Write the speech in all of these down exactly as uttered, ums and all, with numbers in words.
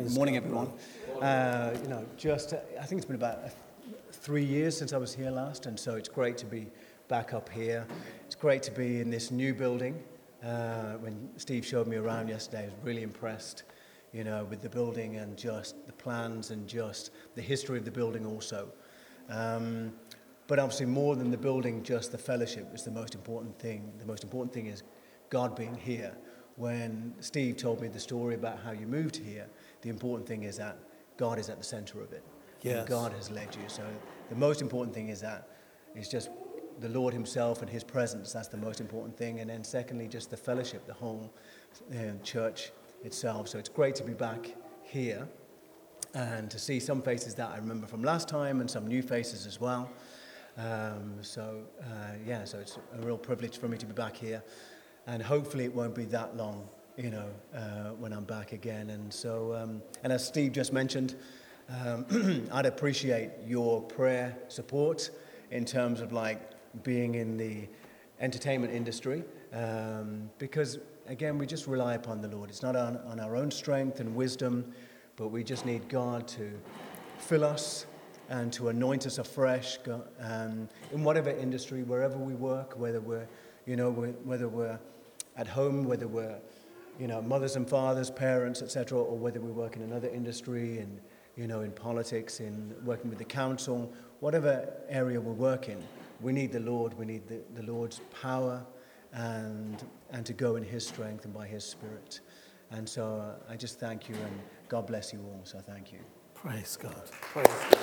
Good morning, everyone. Uh, you know, just uh, I think it's been about uh, three years since I was here last, and so it's great to be back up here. It's great to be in this new building. Uh, when Steve showed me around yesterday, I was really impressed, you know, with the building and just the plans and just the history of the building also. Um, but obviously, more than the building, just the fellowship is the most important thing. The most important thing is God being here. When Steve told me the story about how you moved here, the important thing is that God is at the center of it. Yes. And God has led you. So the most important thing is that it's just the Lord himself and his presence. That's the most important thing. And then secondly, just the fellowship, the whole uh, church itself. So it's great to be back here and to see some faces that I remember from last time and some new faces as well. Um, so uh, yeah, so it's a real privilege for me to be back here. And hopefully it won't be that long, you know, uh, when I'm back again. And so, um, and as Steve just mentioned, um, I'd appreciate your prayer support in terms of like being in the entertainment industry, um, because again, we just rely upon the Lord. It's not on, on our own strength and wisdom, but we just need God to fill us and to anoint us afresh um, in whatever industry, wherever we work, whether we're, you know, whether we're at home, whether we're, you know, mothers and fathers, parents, et cetera, or whether we work in another industry, and you know, in politics, in working with the council, whatever area we're working, we need the Lord. We need the, the Lord's power, and and to go in His strength and by His Spirit. And so uh, I just thank you, and God bless you all. So thank you. Praise God. Praise God.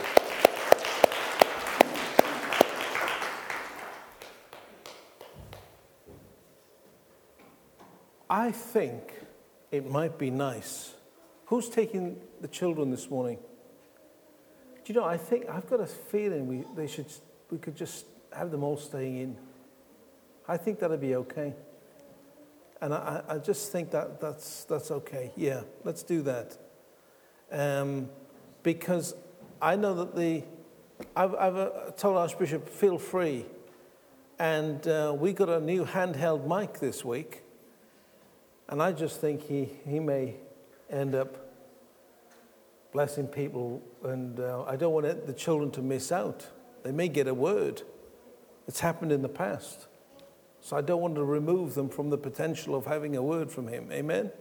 I think it might be nice. Who's taking the children this morning? Do you know, I think, I've got a feeling we they should we could just have them all staying in. I think that'd be okay. And I, I just think that that's that's okay. Yeah, let's do that. Um, because I know that the, I've, I've uh, told Archbishop, feel free. And uh, we got a new handheld mic this week. And I just think he, he may end up blessing people, and uh, I don't want the children to miss out. They may get a word. It's happened in the past. So I don't want to remove them from the potential of having a word from him. Amen?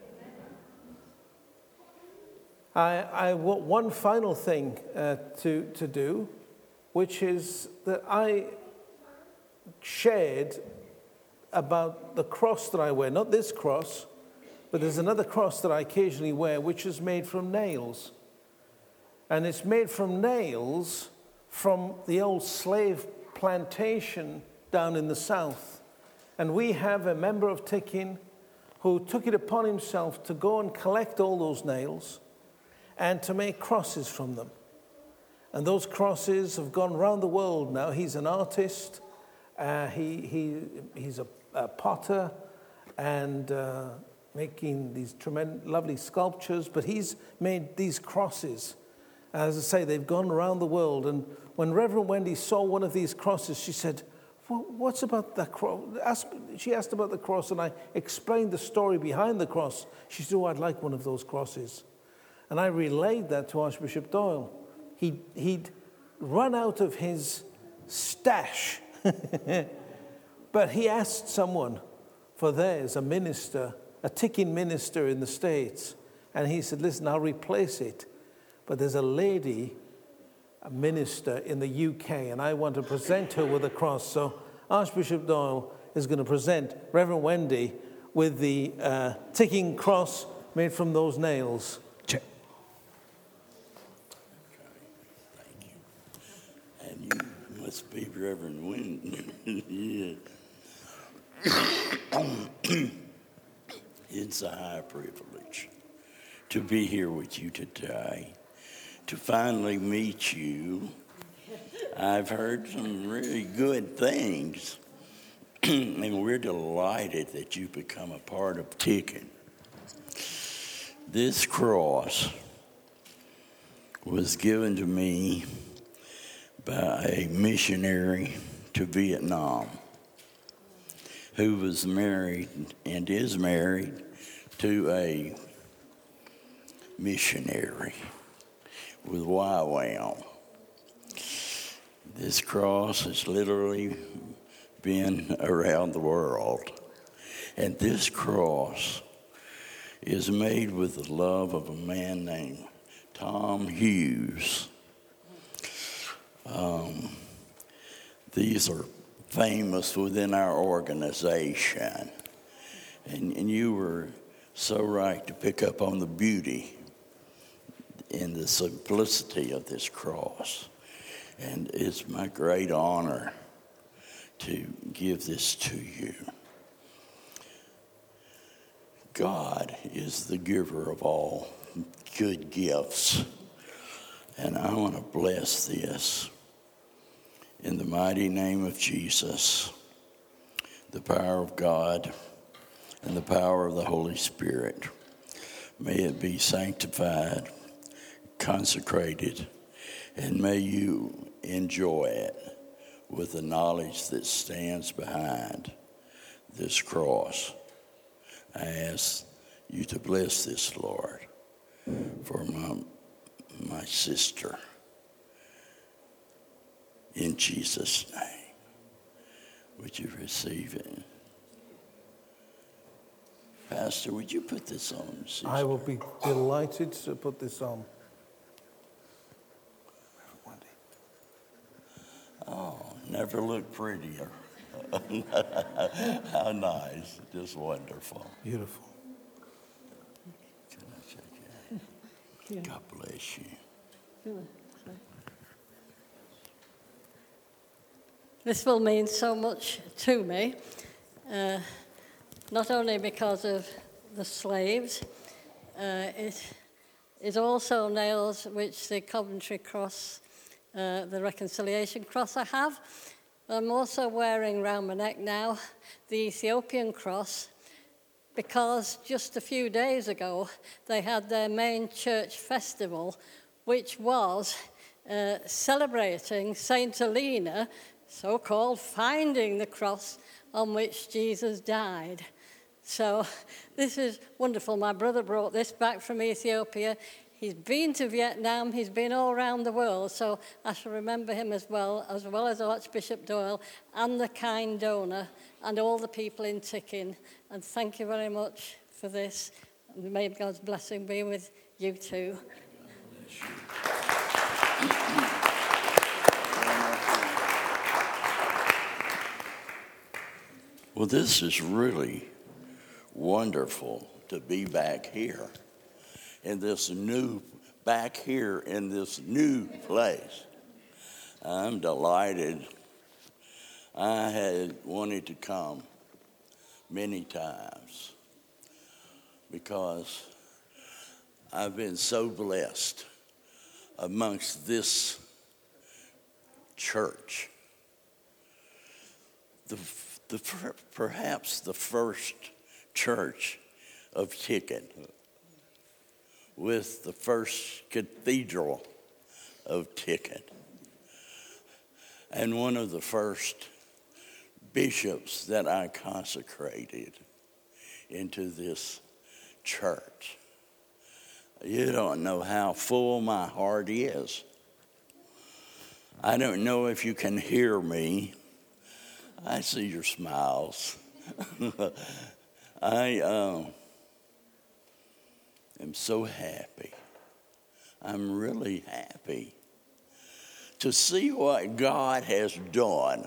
I, I want one final thing uh, to, to do, which is that I shared about the cross that I wear, not this cross, but there's another cross that I occasionally wear, which is made from nails. And it's made from nails from the old slave plantation down in the south. And we have a member of Ticking who took it upon himself to go and collect all those nails and to make crosses from them. And those crosses have gone around the world now. He's an artist. Uh, he, he, he's a, a potter, and uh, making these tremendous, lovely sculptures, but he's made these crosses. As I say, they've gone around the world. And when Reverend Wendy saw one of these crosses, she said, well, what's about that cross? She asked about the cross, and I explained the story behind the cross. She said, oh, I'd like one of those crosses. And I relayed that to Archbishop Doyle. He'd, he'd run out of his stash, but he asked someone for theirs, a minister, a Ticking minister in the States. And he said, listen, I'll replace it. But there's a lady, a minister in the U K, and I want to present her with a cross. So Archbishop Doyle is going to present Reverend Wendy with the uh, Ticking cross made from those nails. Check. Okay, thank you. And you must be Reverend Wendy. Yeah. It's a high privilege to be here with you today, to finally meet you. I've heard some really good things, and we're delighted that you've become a part of Ticking. This cross was given to me by a missionary to Vietnam who was married and is married to a missionary with Y WAM. This cross has literally been around the world. And this cross is made with the love of a man named Tom Hughes. Um, these are famous within our organization. And, and you were so right to pick up on the beauty and the simplicity of this cross. And it's my great honor to give this to you. God is the giver of all good gifts. And I want to bless this in the mighty name of Jesus, the power of God and the power of the Holy Spirit. May it be sanctified, consecrated, and may you enjoy it with the knowledge that stands behind this cross. I ask you to bless this, Lord, for my, my sister. In Jesus' name, would you receive it? Pastor, would you put this on, sister? I will be delighted to put this on. Oh, never looked prettier. How nice. Just wonderful. Beautiful. Can I shake your hand? God bless you. This will mean so much to me, uh, not only because of the slaves, uh, it, it also nails which the Coventry Cross, uh, the Reconciliation Cross I have. I'm also wearing round my neck now the Ethiopian Cross, because just a few days ago they had their main church festival, which was uh, celebrating Saint Helena, so-called finding the cross on which Jesus died. So this is wonderful. My brother brought this back from Ethiopia. He's been to Vietnam, he's been all around the world, so I shall remember him as well, as well as Archbishop Doyle and the kind donor and all the people in Ticking. And thank you very much for this. And may God's blessing be with you too. Well, this is really wonderful to be back here in this new, back here in this new place. I'm delighted. I had wanted to come many times because I've been so blessed amongst this church. The, the, perhaps the first church of Ticking, with the first cathedral of Ticking, and one of the first bishops that I consecrated into this church. You don't know how full my heart is. I don't know if you can hear me. I see your smiles. I um, am so happy. I'm really happy to see what God has done.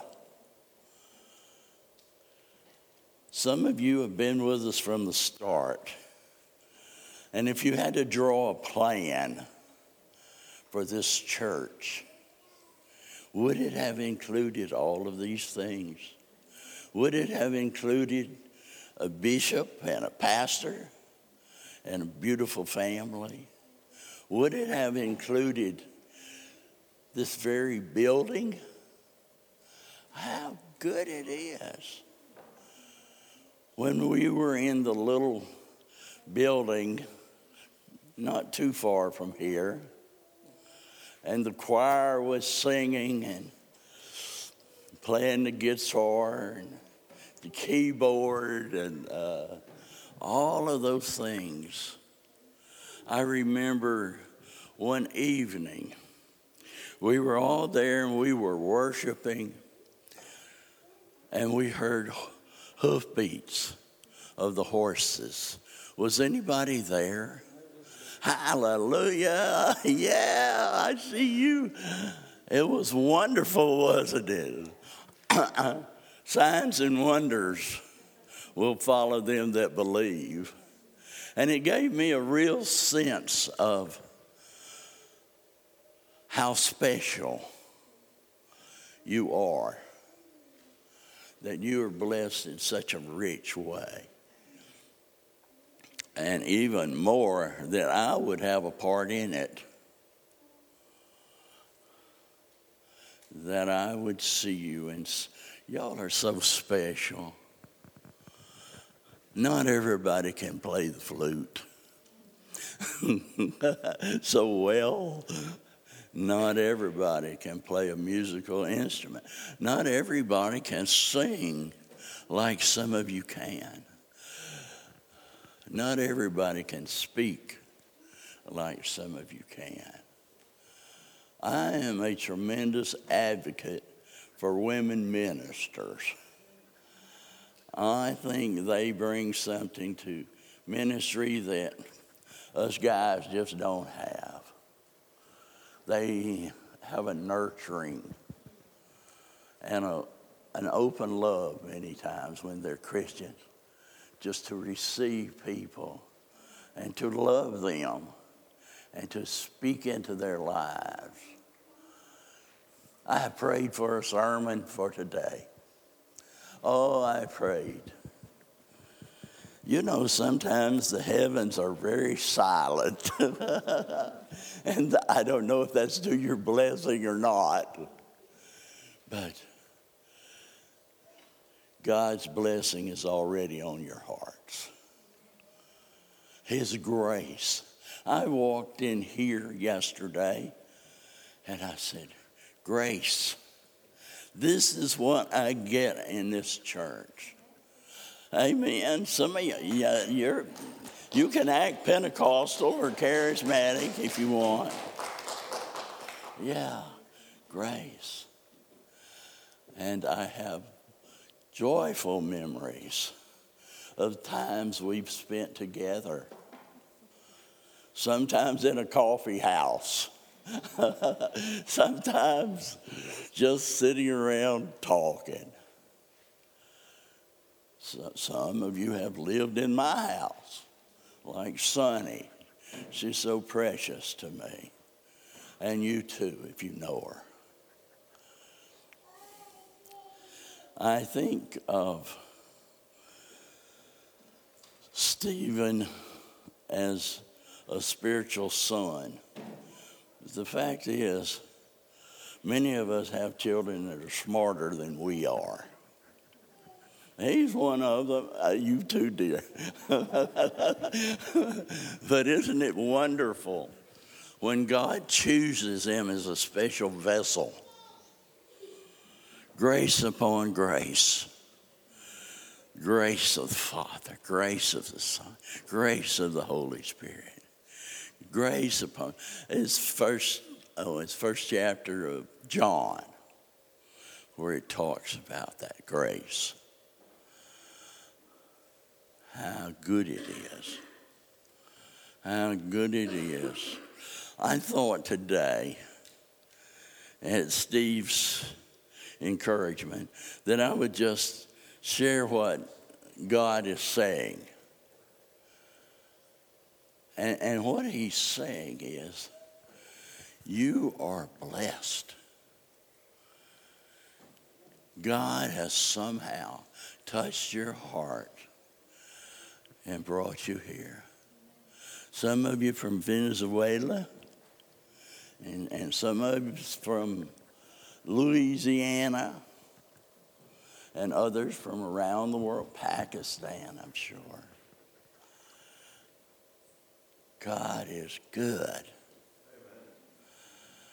Some of you have been with us from the start. And if you had to draw a plan for this church, would it have included all of these things? Would it have included a bishop and a pastor and a beautiful family? Would it have included this very building? How good it is. When we were in the little building not too far from here, and the choir was singing and playing the guitar and the keyboard and uh, all of those things, I remember one evening, we were all there and we were worshiping, and we heard hoofbeats of the horses. Was anybody there? Hallelujah. Yeah, I see you. It was wonderful, wasn't it? Signs and wonders will follow them that believe. And it gave me a real sense of how special you are, that you are blessed in such a rich way. And even more, that I would have a part in it, that I would see you, and y'all are so special. Not everybody can play the flute so well. Not everybody can play a musical instrument. Not everybody can sing like some of you can. Not everybody can speak like some of you can. I am a tremendous advocate for women ministers. I think they bring something to ministry that us guys just don't have. They have a nurturing and a, an open love many times when they're Christians, just to receive people and to love them and to speak into their lives. I have prayed for a sermon for today. Oh, I prayed. You know, sometimes the heavens are very silent. And I don't know if that's to your blessing or not. But God's blessing is already on your hearts. His grace. I walked in here yesterday and I said, grace. This is what I get in this church. Amen. Some of you, yeah, you're, you can act Pentecostal or charismatic if you want. Yeah, grace. And I have joyful memories of times we've spent together. Sometimes in a coffee house. Sometimes just sitting around talking. So, some of you have lived in my house, like Sonny. She's so precious to me. And you too, if you know her. I think of Stephen as a spiritual son. The fact is, many of us have children that are smarter than we are. He's one of them. Uh, you too, dear. But isn't it wonderful when God chooses him as a special vessel? Grace upon grace. Grace of the Father, grace of the Son, grace of the Holy Spirit. Grace upon, it's first, oh, it's first chapter of John where it talks about that grace. How good it is. How good it is. I thought today, at Steve's encouragement, that I would just share what God is saying. And, and what he's saying is, you are blessed. God has somehow touched your heart and brought you here. Some of you from Venezuela, and, and some of you from Louisiana, and others from around the world, Pakistan, I'm sure. God is good.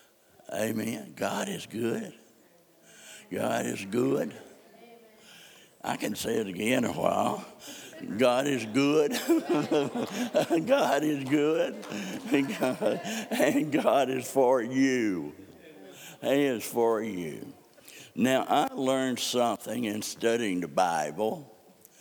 Amen. Amen. God is good. God is good. I can say it again a while. God is good. God is good. And God, and God is for you. He is for you. Now, I learned something in studying the Bible.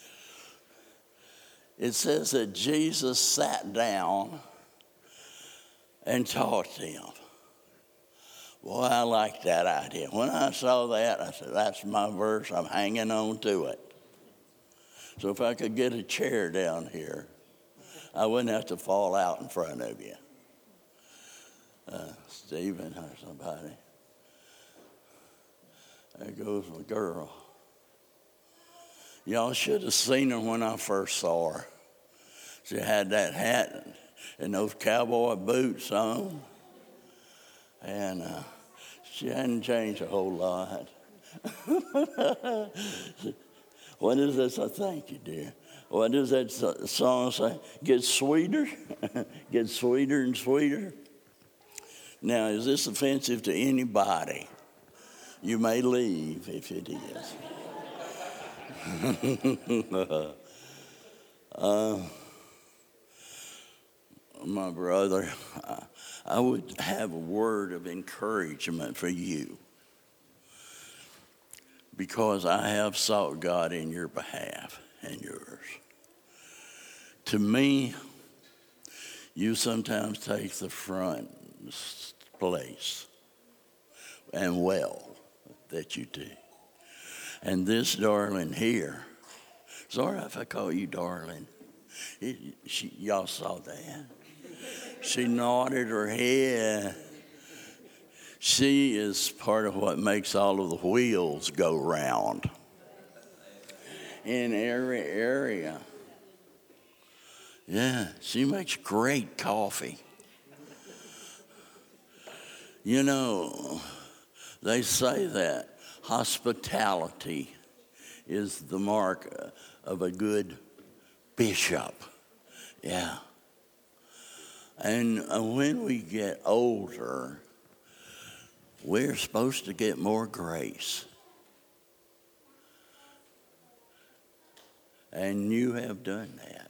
It says that Jesus sat down and taught them. Boy, I like that idea. When I saw that, I said, that's my verse. I'm hanging on to it. So if I could get a chair down here, I wouldn't have to fall out in front of you. Uh, Stephen or somebody. There goes my girl. Y'all should have seen her when I first saw her. She had that hat and those cowboy boots on. And uh, she hadn't changed a whole lot. What is this? I thank you, dear. What does that song say? Get sweeter? Get sweeter and sweeter? Now, is this offensive to anybody? You may leave if it is. uh, my brother, I, I would have a word of encouragement for you, because I have sought God in your behalf and yours. To me, you sometimes take the front place, and well that you do. And this darling here, sorry if I call you darling. It, she, y'all saw that. She nodded her head. She is part of what makes all of the wheels go round in every area. Yeah, she makes great coffee. You know, they say that hospitality is the mark of a good bishop. Yeah. And when we get older, we're supposed to get more grace. And you have done that.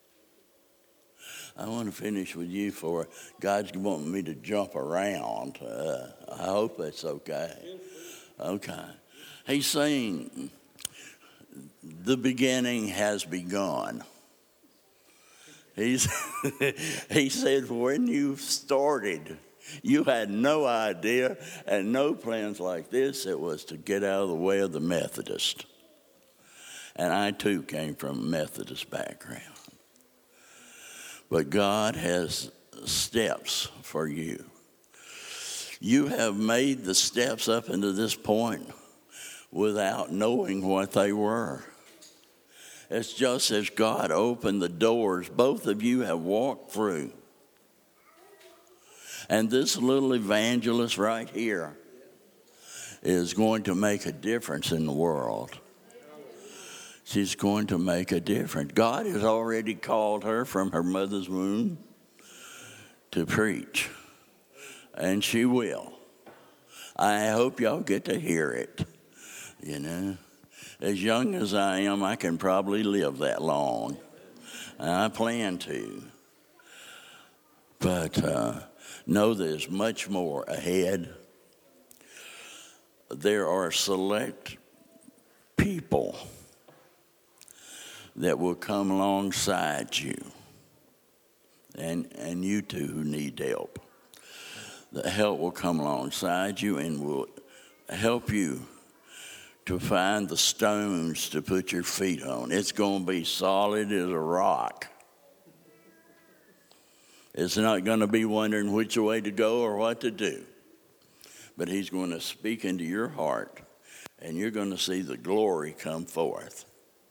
I want to finish with you for God's wanting me to jump around. Uh, I hope that's okay. Okay. He's saying the beginning has begun. He's, he said when you started, you had no idea and no plans like this. It was to get out of the way of the Methodist. And I too came from a Methodist background. But God has steps for you. You have made the steps up into this point without knowing what they were. It's just as God opened the doors both of you have walked through. And this little evangelist right here is going to make a difference in the world. She's going to make a difference. God has already called her from her mother's womb to preach. And she will. I hope y'all get to hear it. You know, as young as I am, I can probably live that long. And I plan to. But uh, know there's much more ahead. There are select people that will come alongside you, and, and you too who need help. The help will come alongside you and will help you to find the stones to put your feet on. It's going to be solid as a rock. It's not going to be wondering which way to go or what to do. But he's going to speak into your heart, and you're going to see the glory come forth.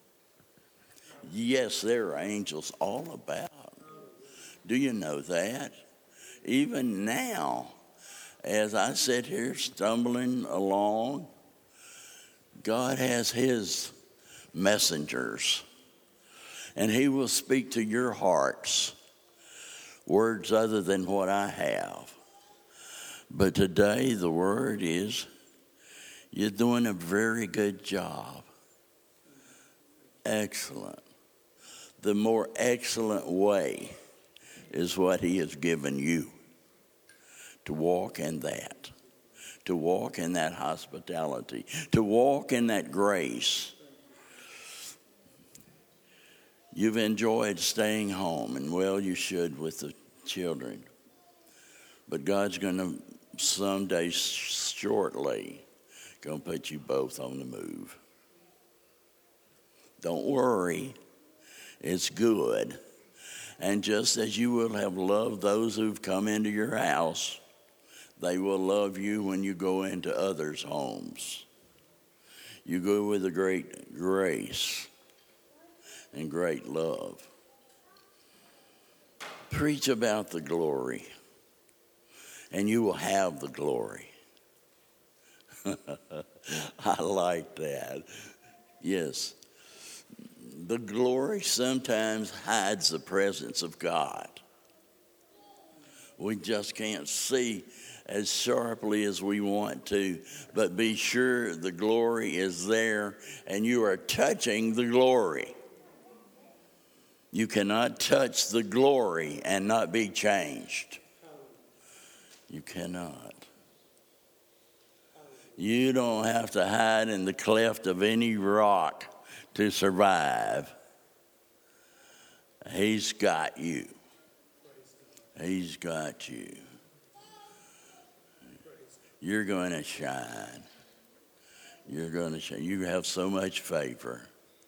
Yes, there are angels all about. Do you know that? Even now, as I sit here stumbling along, God has his messengers, and he will speak to your hearts words other than what I have. But today the word is, you're doing a very good job. excellent. The more excellent way is what he has given you, to walk in that, to walk in that hospitality, to walk in that grace. You've enjoyed staying home, and well, you should with the children. But God's going to someday, shortly, going to put you both on the move. Don't worry. It's good. And just as you will have loved those who've come into your house, they will love you when you go into others' homes. You go with a great grace and great love. Preach about the glory, and you will have the glory. I like that. Yes. The glory sometimes hides the presence of God. We just can't see as sharply as we want to, but be sure the glory is there and you are touching the glory. You cannot touch the glory and not be changed. You cannot. You don't have to hide in the cleft of any rock to survive. He's got you. He's got you. You're going to shine. You're going to shine. You have so much favor.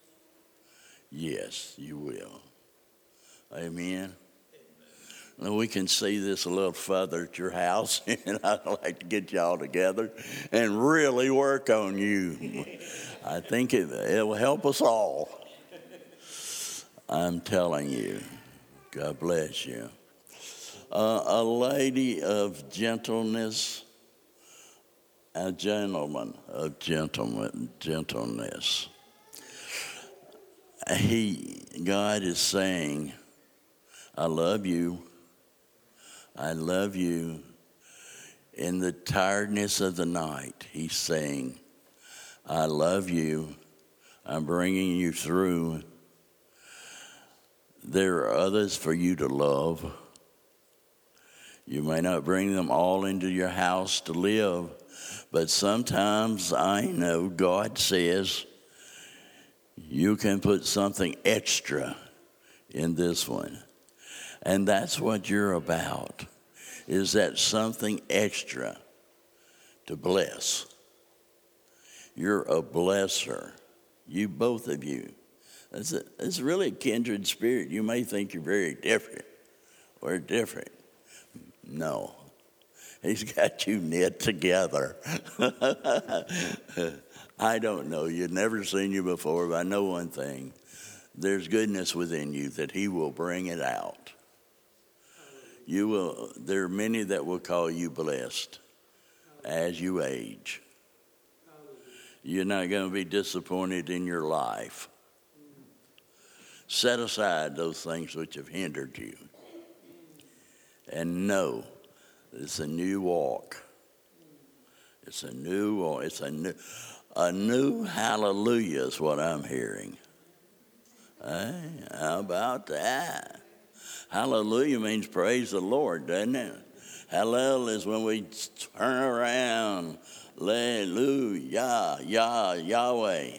Yes, you will. Amen. Well, we can see this a little further at your house, and I'd like to get y'all together and really work on you. I think it, it will help us all. I'm telling you. God bless you. Uh, a lady of gentleness, a gentleman of gentleman, gentleness. He, God is saying, I love you. I love you. In the tiredness of the night, he's saying, I love you. I'm bringing you through. There are others for you to love. You may not bring them all into your house to live, but sometimes I know God says you can put something extra in this one. And that's what you're about, is that something extra to bless. You're a blesser. You, both of you. It's, a, it's really a kindred spirit. You may think you're very different. We're different. No. He's got you knit together. I don't know. You've never seen you before, but I know one thing. There's goodness within you that he will bring it out. You will. There are many that will call you blessed as you age. You're not going to be disappointed in your life. Set aside those things which have hindered you. And know it's a new walk. It's a new walk. It's a new, a new hallelujah is what I'm hearing. Hey, how about that? Hallelujah means praise the Lord, doesn't it? Hallel is when we turn around. Hallelujah, Yah, Yahweh.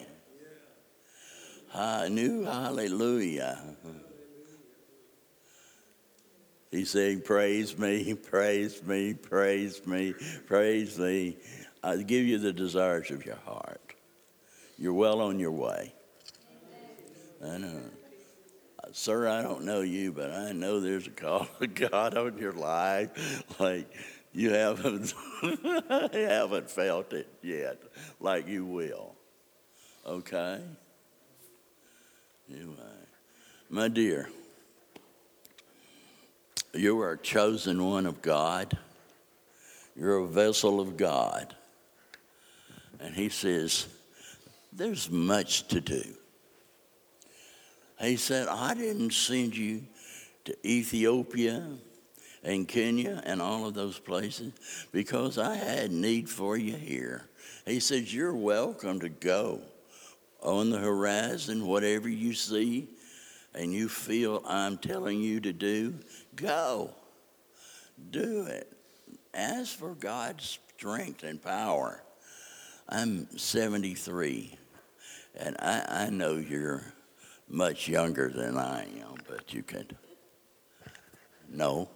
A new hallelujah. He's saying, praise me, praise me, praise me, praise me. I give you the desires of your heart. You're well on your way. I know. Sir, I don't know you, but I know there's a call of God on your life. Like you haven't, you haven't felt it yet, like you will. Okay? Anyway, my dear, you are a chosen one of God. You're a vessel of God. And he says, there's much to do. He said, I didn't send you to Ethiopia and Kenya and all of those places because I had need for you here. He says, you're welcome to go on the horizon, whatever you see and you feel I'm telling you to do, go. Do it. Ask for God's strength and power. I'm seventy-three, and I, I know you're much younger than I am, but you can. No.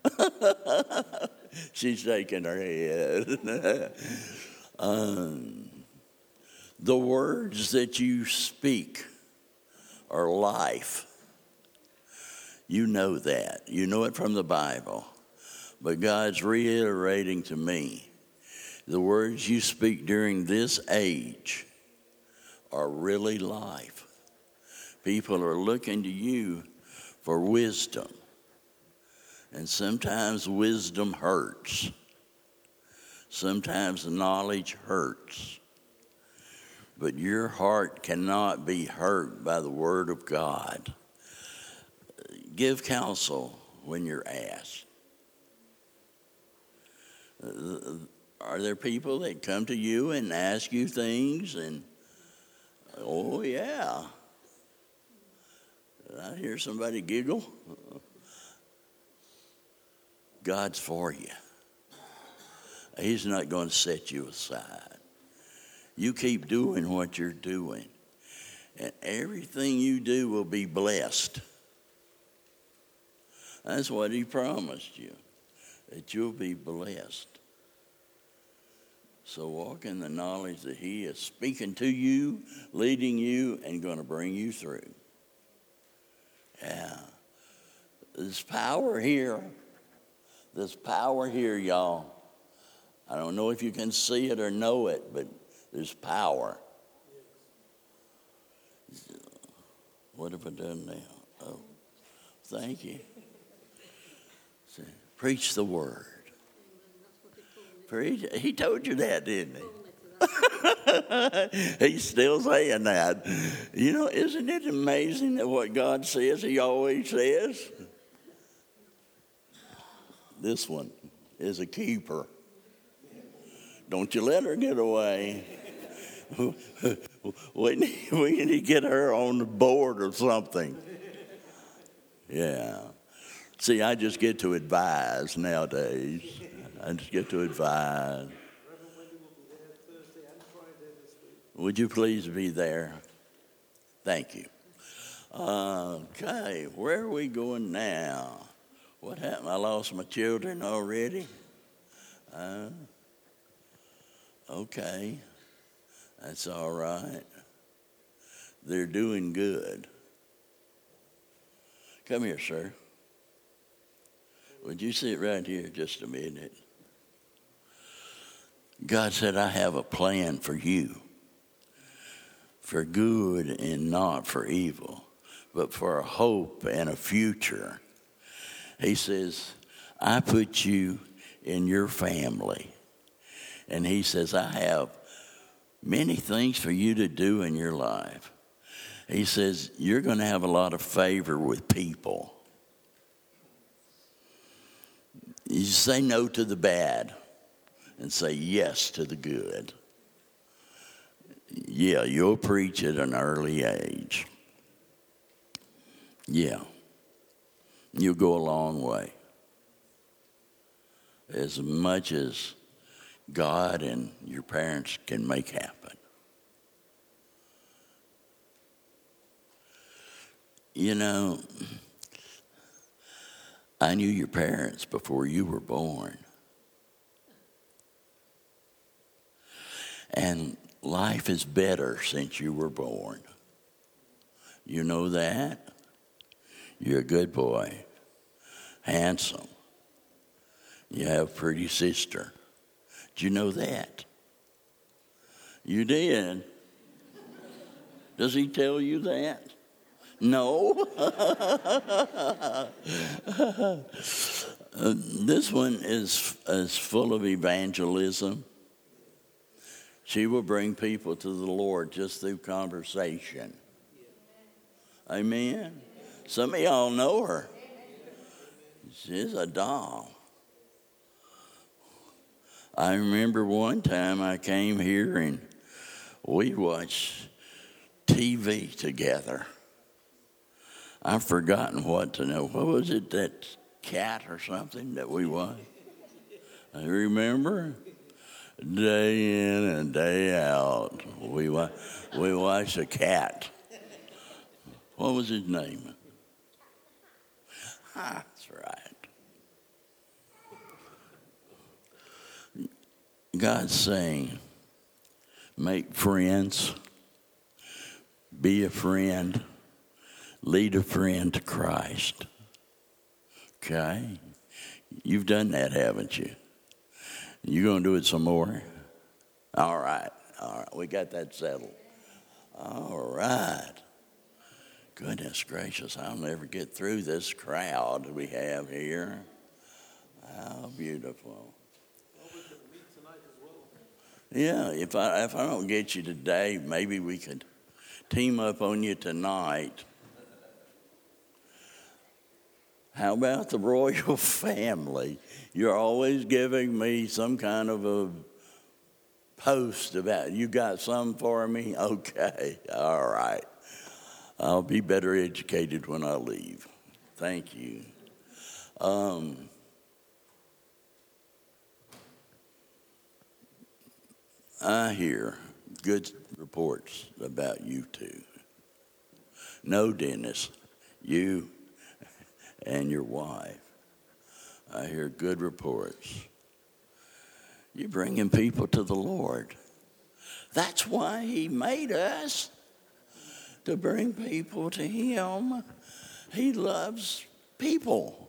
She's shaking her head. um, the words that you speak are life. You know that. You know it from the Bible. But God's reiterating to me, the words you speak during this age are really life. People are looking to you for wisdom. And sometimes wisdom hurts. Sometimes knowledge hurts. But your heart cannot be hurt by the word of God. Give counsel when you're asked. Are there people that come to you and ask you things and, oh yeah. Did I hear somebody giggle? God's for you. He's not going to set you aside. You keep doing what you're doing, and everything you do will be blessed. That's what he promised you, that you'll be blessed. So walk in the knowledge that he is speaking to you, leading you, and going to bring you through. Yeah. There's power here. There's power here, y'all. I don't know if you can see it or know it, but there's power. What have I done now? Oh, thank you. Preach the word. Preach. He told you that, didn't he? He's still saying that. You know, isn't it amazing that what God says, he always says? This one is a keeper. Don't you let her get away. we, need, we need to get her on the board or something. Yeah. See, I just get to advise nowadays. I just get to advise. Would you please be there? Thank you. Okay, where are we going now? What happened? I lost my children already? Uh, okay, that's all right. They're doing good. Come here, sir. Would you sit right here just a minute? God said, I have a plan for you, for good and not for evil, but for a hope and a future. He says, I put you in your family. And he says, I have many things for you to do in your life. He says, you're going to have a lot of favor with people. You say no to the bad and say yes to the good. Yeah, you'll preach at an early age. Yeah. You'll go a long way. As much as God and your parents can make happen. You know, I knew your parents before you were born. And life is better since you were born. You know that? You're a good boy. Handsome. You have a pretty sister. Did you know that? You did. Does he tell you that? No. uh, this one is, is full of evangelism. She will bring people to the Lord just through conversation. Amen. Some of y'all know her. She's a doll. I remember one time I came here and we watched T V together. I've forgotten what to know. What was it, that cat or something that we watched? I remember? Day in and day out, we, wa- we watched a cat. What was his name? Ah, that's right. God's saying, make friends, be a friend, lead a friend to Christ. Okay? You've done that, haven't you? You going to do it some more? All right. All right. We got that settled. All right. Goodness gracious, I'll never get through this crowd we have here. How beautiful. Yeah, if I if I don't get you today, maybe we could team up on you tonight. How about the royal family? You're always giving me some kind of a post about, you got some for me? Okay, all right. I'll be better educated when I leave. Thank you. Um, I hear good reports about you two. No, Dennis, you and your wife. I hear good reports. You're bringing people to the Lord. That's why he made us, to bring people to him. He loves people.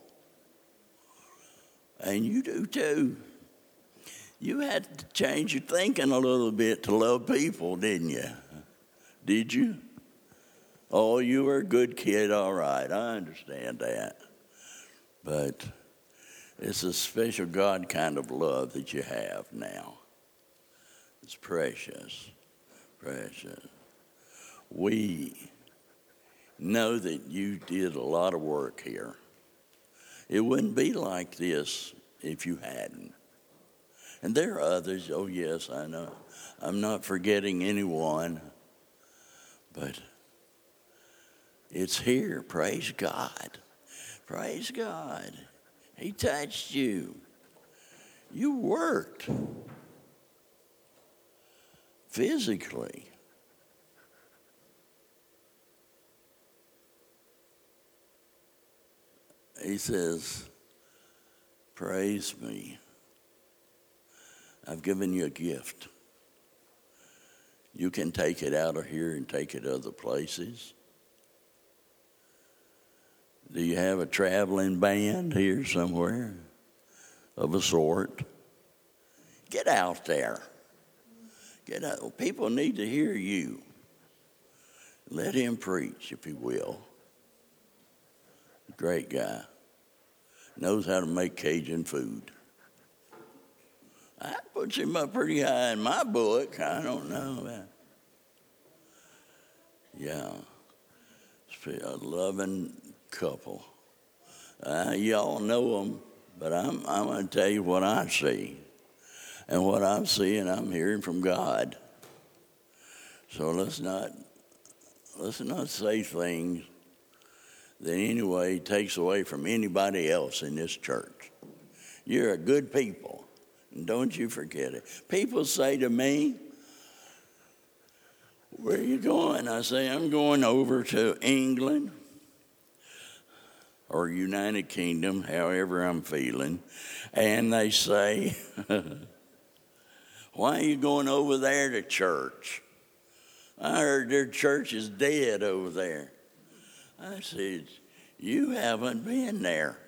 And you do too. You had to change your thinking a little bit to love people, didn't you? Did you? Oh, you were a good kid, all right. I understand that. But it's a special God kind of love that you have now. It's precious, precious. We know that you did a lot of work here. It wouldn't be like this if you hadn't. And there are others, oh yes, I know. I'm not forgetting anyone, but it's here. Praise God. Praise God. He touched you. You worked physically. He says, praise me. I've given you a gift. You can take it out of here and take it other places. Do you have a traveling band here somewhere of a sort? Get out there. Get out. People need to hear you. Let him preach, if he will. Great guy. Knows how to make Cajun food. That puts him up pretty high in my book. I don't know about. Yeah. A loving couple. Uh, y'all know them, but I'm, I'm going to tell you what I see. And what I'm seeing, I'm hearing from God. So let's not, let's not say things that anyway takes away from anybody else in this church. You're a good people, and don't you forget it. People say to me, where are you going? I say, I'm going over to England or United Kingdom, however I'm feeling. And they say, why are you going over there to church? I heard their church is dead over there. I said, you haven't been there.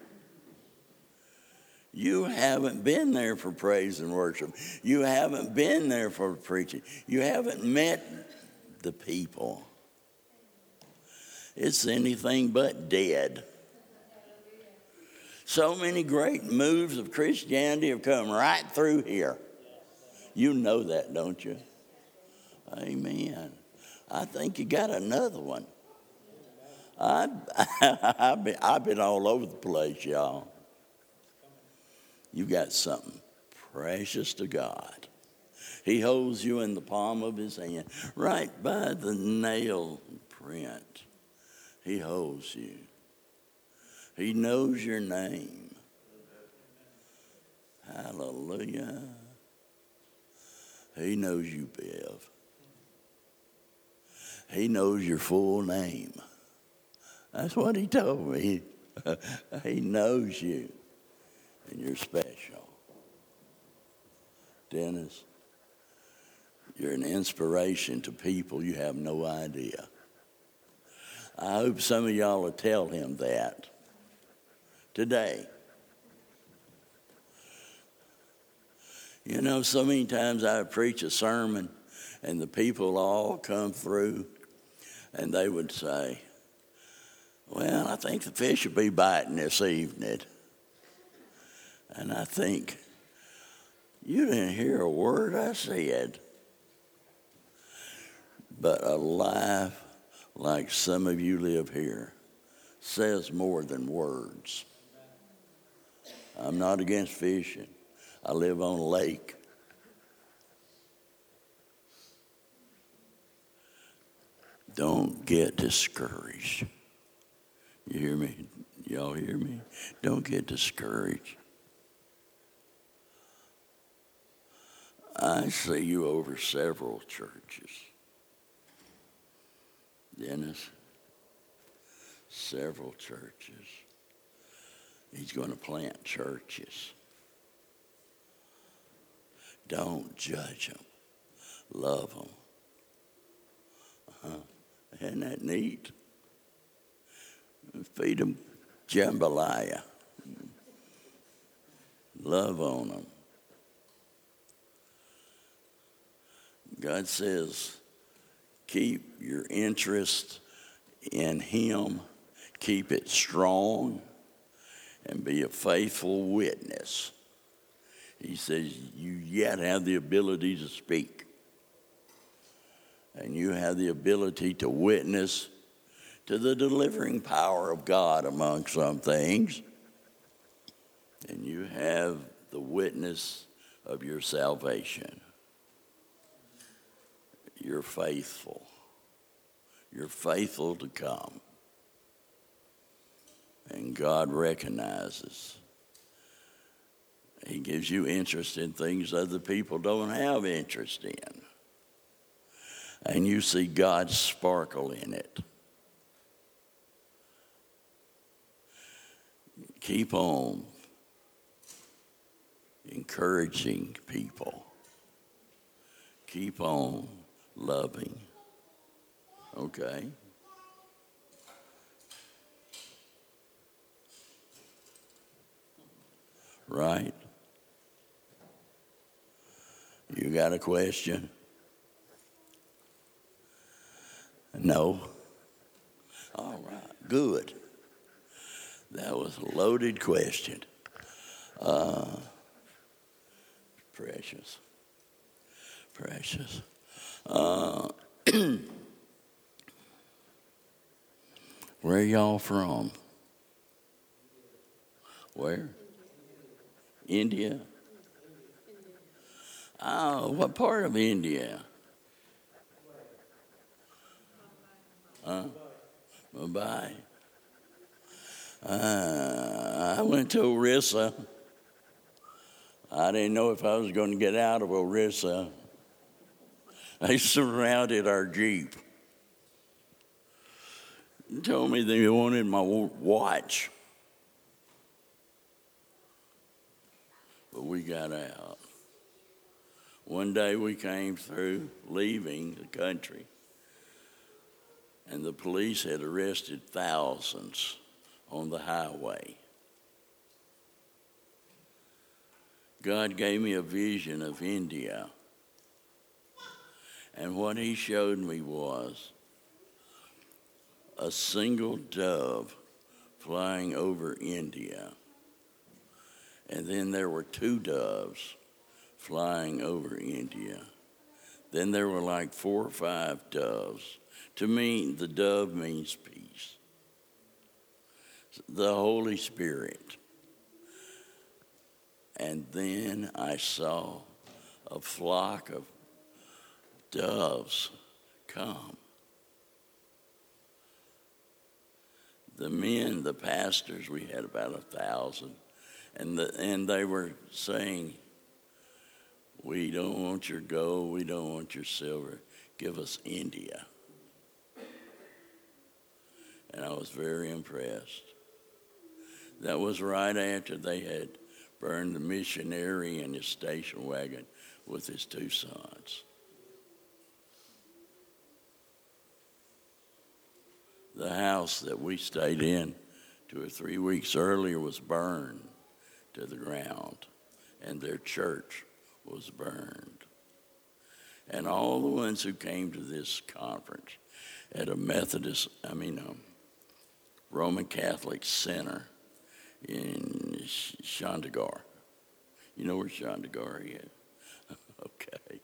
You haven't been there for praise and worship. You haven't been there for preaching. You haven't met the people. It's anything but dead. So many great moves of Christianity have come right through here. You know that, don't you? Amen. I think you got another one. I've, I've, been, I've been all over the place, y'all. You got something precious to God. He holds you in the palm of his hand, right by the nail print. He holds you. He knows your name. Hallelujah. He knows you, Bev. He knows your full name. That's what he told me. He knows you, and you're special. Dennis, you're an inspiration to people you have no idea. I hope some of y'all will tell him that today. You know, so many times I preach a sermon and the people all come through and they would say, well, I think the fish will be biting this evening. And I think, you didn't hear a word I said. But a life like some of you live here says more than words. I'm not against fishing. I live on a lake. Don't get discouraged. You hear me? Y'all hear me? Don't get discouraged. I see you over several churches. Dennis, several churches. He's going to plant churches. Don't judge them. Love them. Uh-huh. Isn't that neat? Feed them jambalaya. Love on them. God says, keep your interest in him, keep it strong, and be a faithful witness. He says, you yet have the ability to speak. And you have the ability to witness to the delivering power of God among some things. And you have the witness of your salvation. You're faithful. You're faithful to come. And God recognizes. He gives you interest in things other people don't have interest in. And you see God's sparkle in it. Keep on encouraging people. Keep on loving. Okay? Right? You got a question? No? All right, good. That was a loaded question. Uh, precious. Precious. Uh, where y'all from? Where? India? Oh, what part of India? Huh? Mumbai. Uh, I went to Orissa. I didn't know if I was going to get out of Orissa. They surrounded our Jeep. They told me they wanted my watch. But we got out. One day we came through, leaving the country, and the police had arrested thousands on the highway. God gave me a vision of India. And what he showed me was a single dove flying over India. And then there were two doves flying over India. Then there were like four or five doves. To me, the dove means peace. The Holy Spirit. And then I saw a flock of doves come. The men, the pastors, we had about a thousand, and the, and they were saying, "We don't want your gold, we don't want your silver. Give us India." And I was very impressed. That was right after they had burned the missionary in his station wagon with his two sons. The house that we stayed in two or three weeks earlier was burned to the ground, and their church was burned. And all the ones who came to this conference at a Methodist, I mean, a Roman Catholic center in Chandigarh. You know where Chandigarh is? Okay.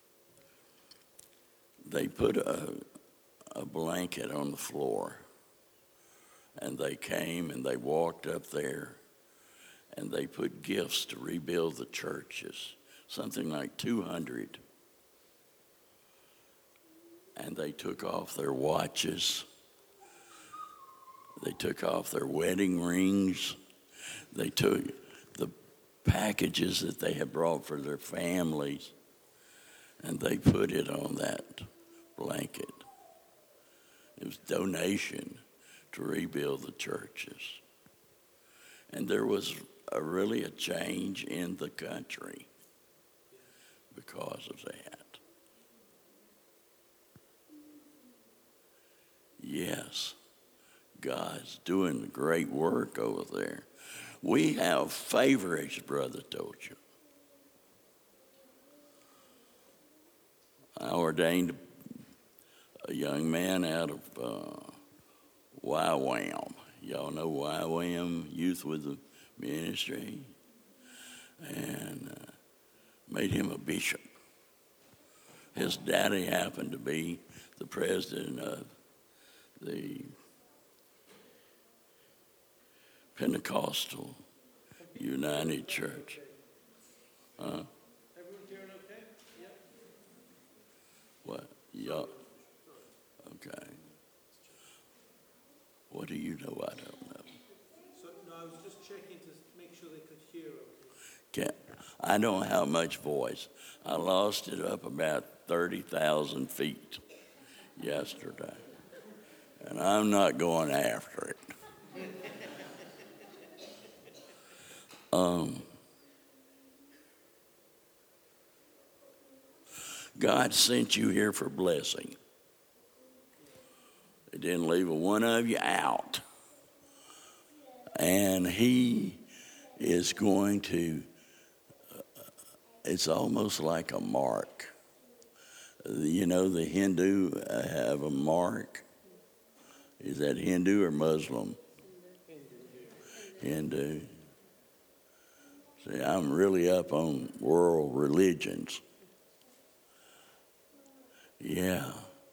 They put a, a blanket on the floor, and they came and they walked up there, and they put gifts to rebuild the churches, something like two hundred. And they took off their watches. They took off their wedding rings. They took the packages that they had brought for their families, and they put it on that blanket. It was donation to rebuild the churches. And there was a, really a change in the country because of that. Yes, God's doing great work over there. We have favor, as your brother told you. I ordained a young man out of uh, Y WAM. Y'all know Y WAM, Youth with the Ministry, and uh, made him a bishop. His daddy happened to be the president of the Pentecostal United Church. Huh? Everyone doing okay? Yeah. What? Y'all? Okay. What do you know? I don't know. So, no, I was just checking to make sure they could hear okay. Can't, I don't have much voice. I lost it up about thirty thousand feet yesterday. And I'm not going after it. Um, God sent you here for blessing. He didn't leave a one of you out. And he is going to, uh, it's almost like a mark. You know, the Hindu uh, have a mark. Is that Hindu or Muslim? Hindu. See, I'm really up on world religions. Yeah.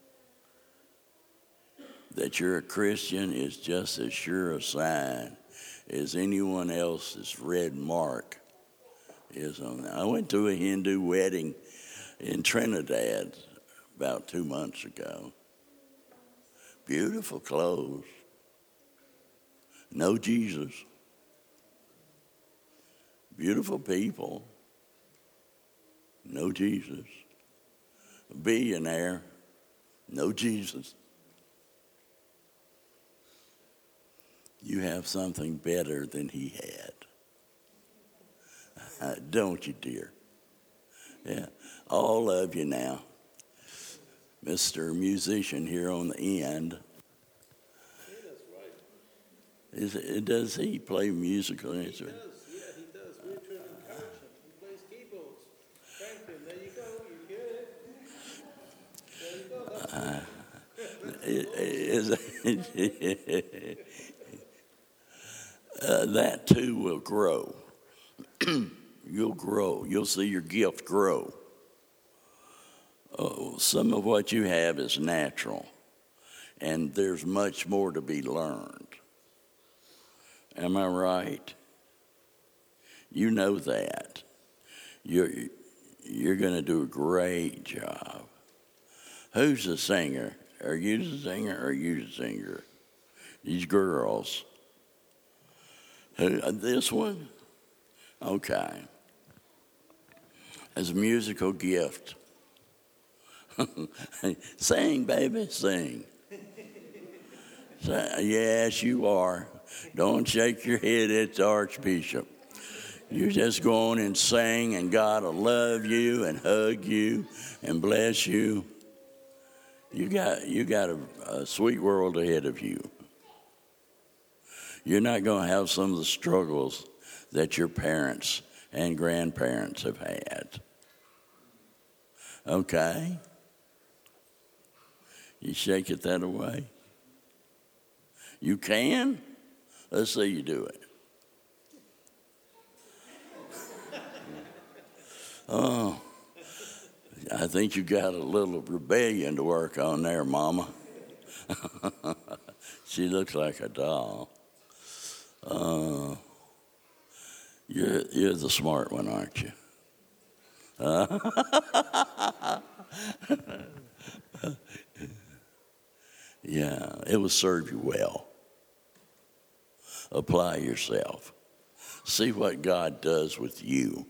That you're a Christian is just as sure a sign as anyone else's red mark is on that. I went to a Hindu wedding in Trinidad about two months ago. Beautiful clothes. No Jesus. Beautiful people. No Jesus. A billionaire. No Jesus. You have something better than he had. Uh, don't you, dear? Yeah. All of you now. Mister Musician here on the end. Is it, does he play musical instruments? He does, yeah, he does. We're trying to encourage him. He plays keyboards. Franklin, there you go, you get it. There you go. Uh, is, uh, that too will grow. You'll grow. You'll see your gift grow. Oh, some of what you have is natural, and there's much more to be learned. Am I right? You know that. You're, you're going to do a great job. Who's the singer? Are you the singer or are you the singer? These girls. Who, this one? Okay. As a musical gift. Sing, baby, sing. Yes, you are. Don't shake your head at the Archbishop. You just go on and sing, and God will love you and hug you and bless you. You got, you got a, a sweet world ahead of you. You're not going to have some of the struggles that your parents and grandparents have had. Okay? You shake it that away. You can? Let's see you do it. Oh, I think you got a little rebellion to work on there, Mama. She looks like a doll. Uh, you're, you're the smart one, aren't you? Uh, yeah, it will serve you well. Apply yourself. See what God does with you.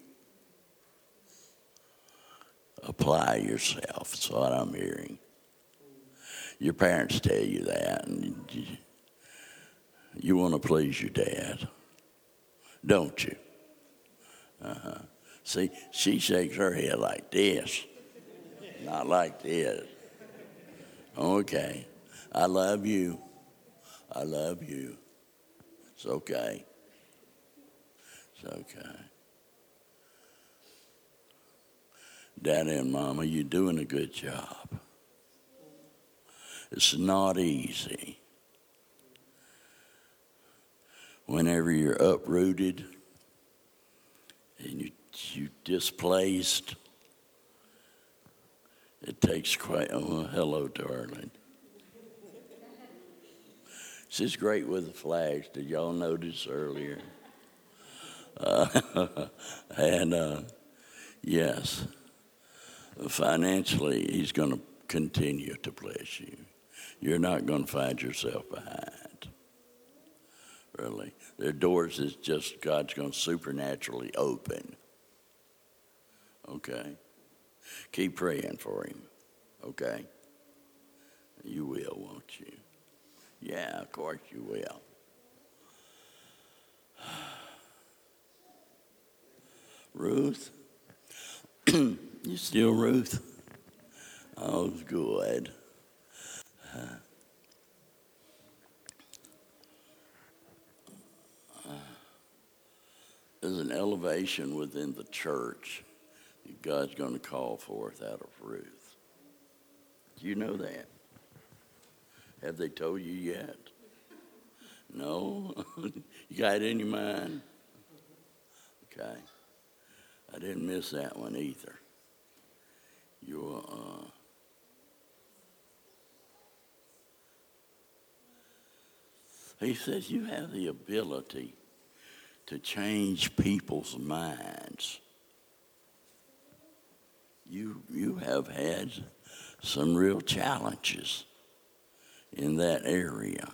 Apply yourself. That's what I'm hearing. Your parents tell you that, and you, you want to please your dad, don't you? Uh-huh. See, she shakes her head like this, not like this. Okay. I love you. I love you. It's okay. It's okay. Daddy and Mama, you're doing a good job. It's not easy. Whenever you're uprooted and you you displaced, it takes quite. Oh, hello, darling. She's great with the flash. Did y'all notice earlier? Uh, and uh, yes, financially, he's going to continue to bless you. You're not going to find yourself behind. Really. There are doors that just God's going to supernaturally open. Okay? Keep praying for him. Okay? You will, won't you? Yeah, of course you will. Ruth? You still Ruth? Oh, good. Uh, uh, there's an elevation within the church that God's going to call forth out of Ruth. Do you know that? Have they told you yet? No? You got it in your mind? Okay. I didn't miss that one either. You're, uh, he says you have the ability to change people's minds. You, you have had some real challenges in that area.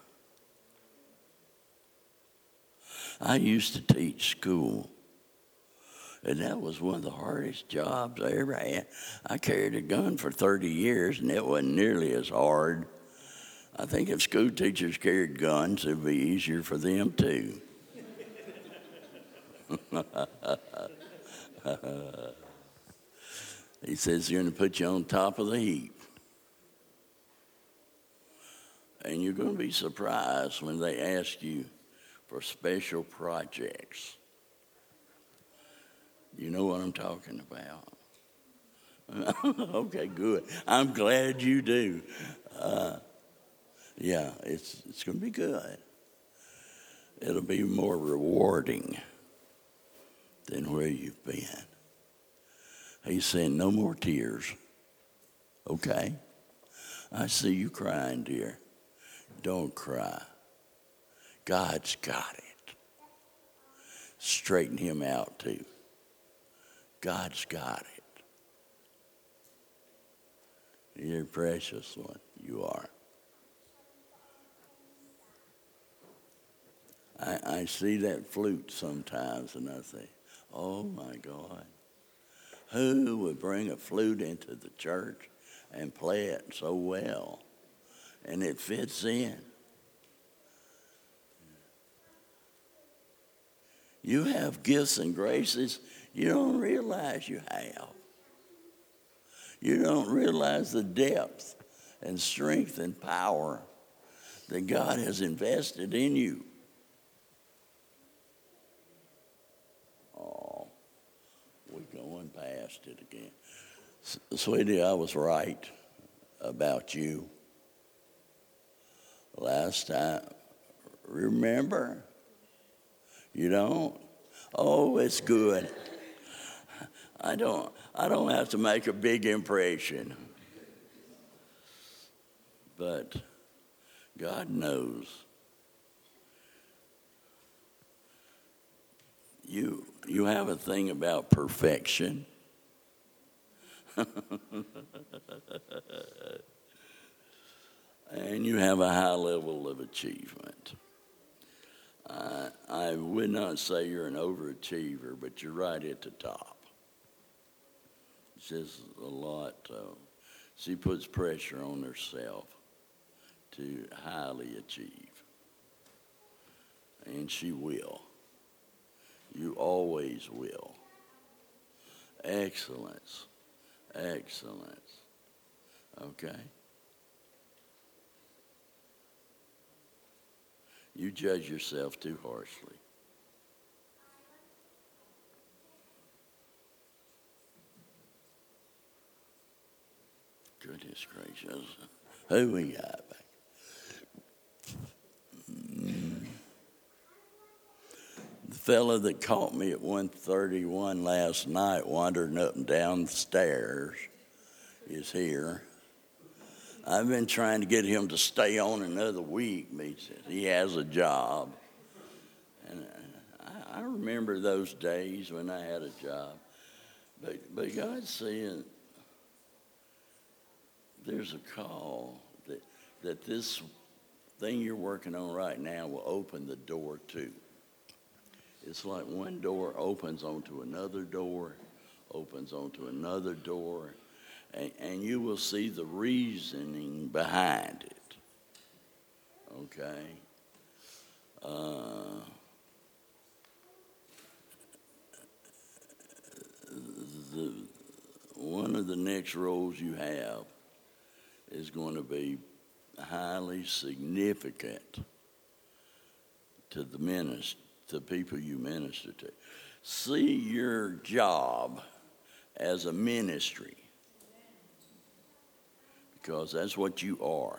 I used to teach school, and that was one of the hardest jobs I ever had. I carried a gun for thirty years, and it wasn't nearly as hard. I think if school teachers carried guns, it would be easier for them too. He says he's going to put you on top of the heap. And you're going to be surprised when they ask you for special projects. You know what I'm talking about. Okay, good. I'm glad you do. Uh, yeah, it's it's going to be good. It'll be more rewarding than where you've been. He's saying no more tears. Okay? I see you crying, dear. Don't cry. God's got it. Straighten him out too. God's got it. You're a precious one. You are. I, I see that flute sometimes and I say, oh my God, who would bring a flute into the church and play it so well? And it fits in. You have gifts and graces you don't realize you have. You don't realize the depth and strength and power that God has invested in you. Oh, we're going past it again. S- sweetie, I was right about you. Last time, remember? You don't? Oh, it's good. I don't I don't have to make a big impression. But God knows. You you have a thing about perfection. And you have a high level of achievement. I, I would not say you're an overachiever, but you're right at the top. It's just a lot. Uh, she puts pressure on herself to highly achieve. And she will. You always will. Excellence. Excellence. Okay? You judge yourself too harshly. Goodness gracious. Who we got back? Mm. The fellow that caught me at one thirty-one last night wandering up and down the stairs is here. I've been trying to get him to stay on another week. He says he has a job. And I, I remember those days when I had a job. But, but God's saying there's a call that, that this thing you're working on right now will open the door to. It's like one door opens onto another door, opens onto another door. And, and you will see the reasoning behind it. Okay? Uh, the, one of the next roles you have is going to be highly significant to the minister, to people you minister to. See your job as a ministry. Because that's what you are.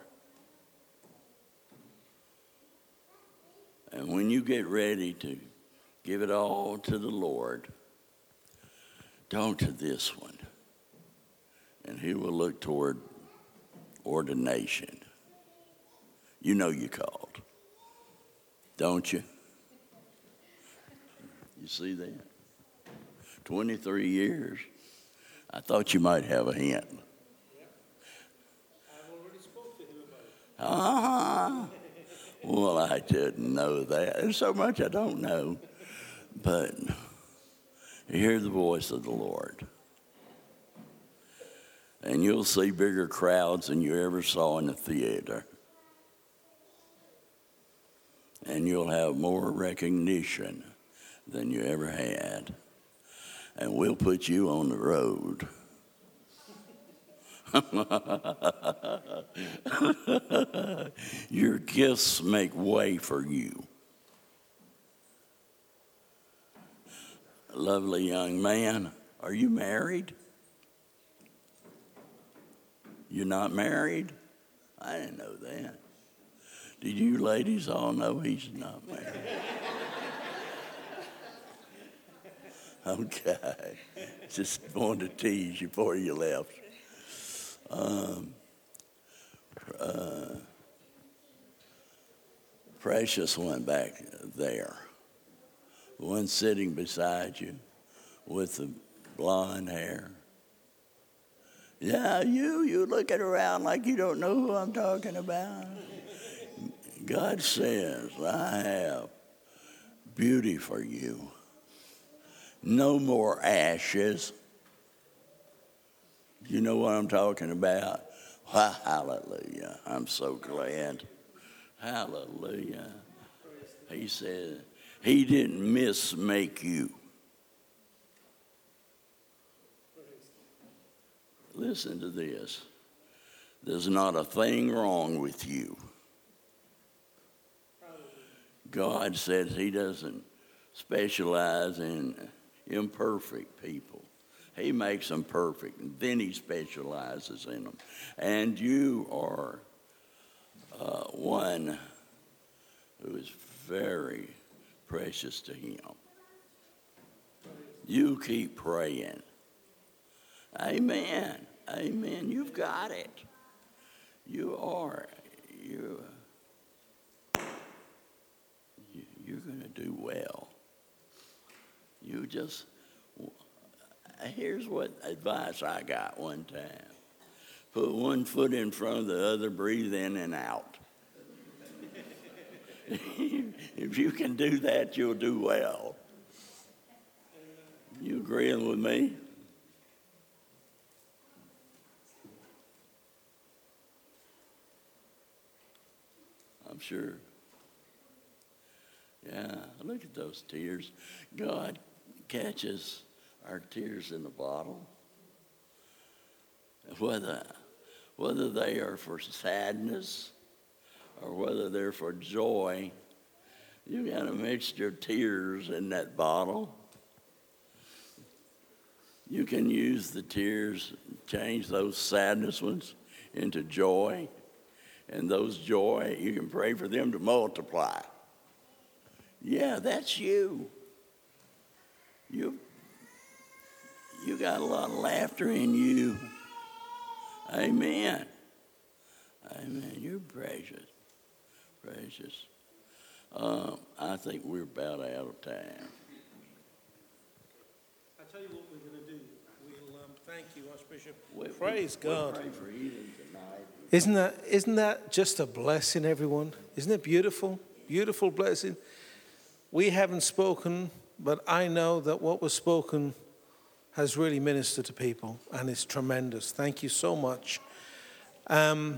And when you get ready to give it all to the Lord, don't to this one. And he will look toward ordination. You know you're called. Don't you? You see that? twenty-three years. I thought you might have a hint. Ah, well, I didn't know that. There's so much I don't know. But hear the voice of the Lord. And you'll see bigger crowds than you ever saw in the theater. And you'll have more recognition than you ever had. And we'll put you on the road. Your gifts make way for you. Lovely young man, are you married? You're not married? I didn't know that. Did you ladies all know he's not married? Okay. Just wanted to tease you before you left. Um, uh, precious one back there, the one sitting beside you with the blonde hair. Yeah, you, you looking around like you don't know who I'm talking about. God says, I have beauty for you. No more ashes. You know what I'm talking about? Why, hallelujah. I'm so glad. Hallelujah. He said, he didn't mismake you. Listen to this. There's not a thing wrong with you. God says he doesn't specialize in imperfect people. He makes them perfect, and then he specializes in them. And you are uh, one who is very precious to him. You keep praying. Amen. Amen. You've got it. You are. You, you, you're going to do well. You just, here's what advice I got one time. Put one foot in front of the other, breathe in and out. If you can do that, you'll do well. You agreeing with me? I'm sure. Yeah, look at those tears. God catches our tears in the bottle. Whether, whether they are for sadness or whether they're for joy, you got a mixture of tears in that bottle. You can use the tears, change those sadness ones into joy. And those joy, you can pray for them to multiply. Yeah, that's you. You, you got a lot of laughter in you. Amen. Amen. You're precious. Precious. Um, I think we're about out of time. I'll tell you what we're going to do. We'll um, thank you, Archbishop. We, Praise we, God. We'll pray for healing tonight. Isn't that, isn't that just a blessing, everyone? Isn't it beautiful? Beautiful blessing. We haven't spoken, but I know that what was spoken has really ministered to people, and it's tremendous. Thank you so much. Um,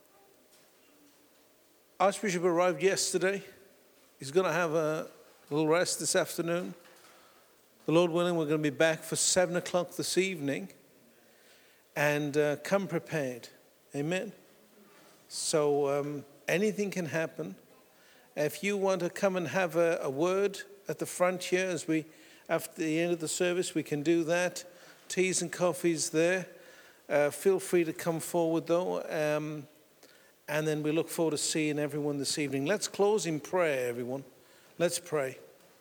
Archbishop arrived yesterday. He's going to have a little rest this afternoon. The Lord willing, we're going to be back for seven o'clock this evening. And uh, come prepared. Amen. So um, anything can happen. If you want to come and have a, a word at the front here, as we, after the end of the service, we can do that. Teas and coffees there. Uh, feel free to come forward, though. Um, and then we look forward to seeing everyone this evening. Let's close in prayer, everyone. Let's pray.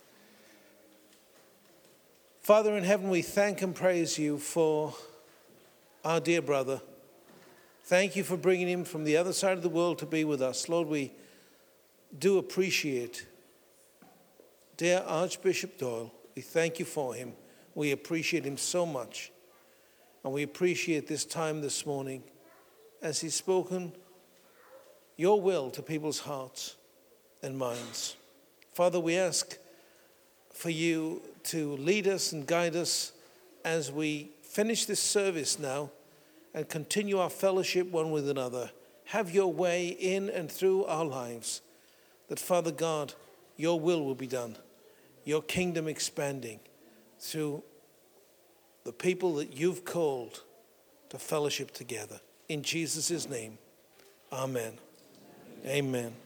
Father in heaven, we thank and praise you for our dear brother. Thank you for bringing him from the other side of the world to be with us. Lord, we do appreciate dear Archbishop Doyle. We thank you for him. We appreciate him so much. And we appreciate this time this morning as he's spoken your will to people's hearts and minds. Father, we ask for you to lead us and guide us as we finish this service now and continue our fellowship one with another. Have your way in and through our lives, that, Father God, your will will be done, your kingdom expanding through the people that you've called to fellowship together. In Jesus' name, amen. Amen.